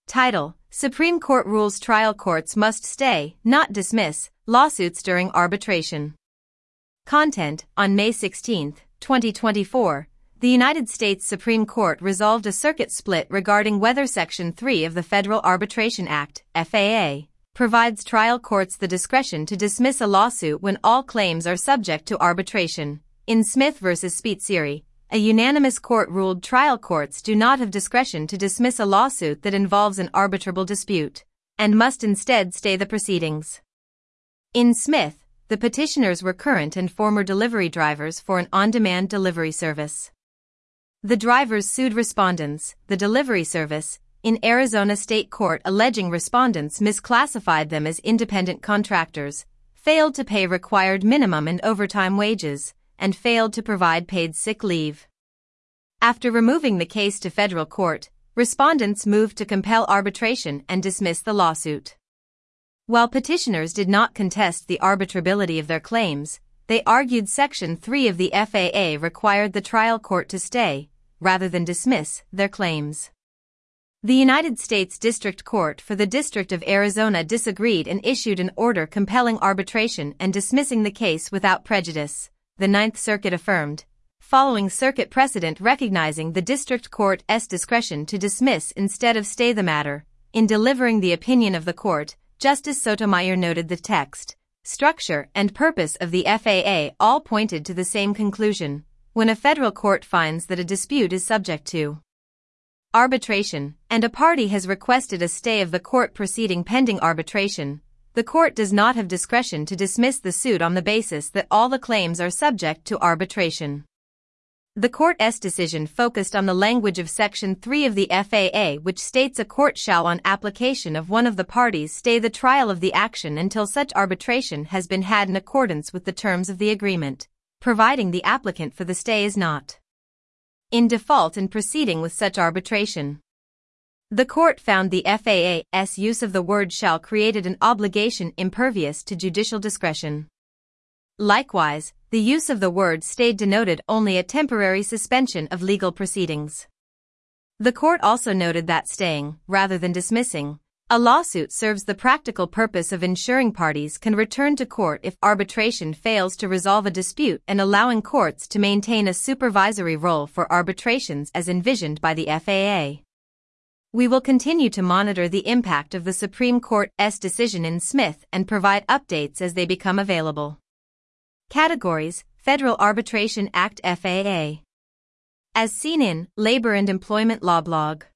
Title: Supreme Court rules trial courts must stay, not dismiss, lawsuits during arbitration. Content: On May 16, 2024, the United States Supreme Court resolved a circuit split regarding whether Section 3 of the Federal Arbitration Act, FAA, provides trial courts the discretion to dismiss a lawsuit when all claims are subject to arbitration. In Smith v. Spitzeri, a unanimous court ruled trial courts do not have discretion to dismiss a lawsuit that involves an arbitrable dispute, and must instead stay the proceedings. In Smith, the petitioners were current and former delivery drivers for an on-demand delivery service. The drivers sued respondents, the delivery service, in Arizona State Court alleging respondents misclassified them as independent contractors, failed to pay required minimum and overtime wages, and failed to provide paid sick leave. After removing the case to federal court, respondents moved to compel arbitration and dismiss the lawsuit. While petitioners did not contest the arbitrability of their claims, they argued Section 3 of the FAA required the trial court to stay, rather than dismiss, their claims. The United States District Court for the District of Arizona disagreed and issued an order compelling arbitration and dismissing the case without prejudice. The Ninth Circuit affirmed, following circuit precedent recognizing the District Court's discretion to dismiss instead of stay the matter. In delivering the opinion of the court, Justice Sotomayor noted the text, structure, and purpose of the FAA all pointed to the same conclusion. When a federal court finds that a dispute is subject to arbitration, and a party has requested a stay of the court proceeding pending arbitration, the court does not have discretion to dismiss the suit on the basis that all the claims are subject to arbitration. The court's decision focused on the language of Section 3 of the FAA, which states a court shall on application of one of the parties stay the trial of the action until such arbitration has been had in accordance with the terms of the agreement, providing the applicant for the stay is not in default in proceeding with such arbitration. The court found the FAA's use of the word shall created an obligation impervious to judicial discretion. Likewise, the use of the word stayed denoted only a temporary suspension of legal proceedings. The court also noted that staying, rather than dismissing, a lawsuit serves the practical purpose of ensuring parties can return to court if arbitration fails to resolve a dispute and allowing courts to maintain a supervisory role for arbitrations as envisioned by the FAA. We will continue to monitor the impact of the Supreme Court's decision in Smith and provide updates as they become available. Categories: Federal Arbitration Act FAA. As seen in Labor and Employment Law blog.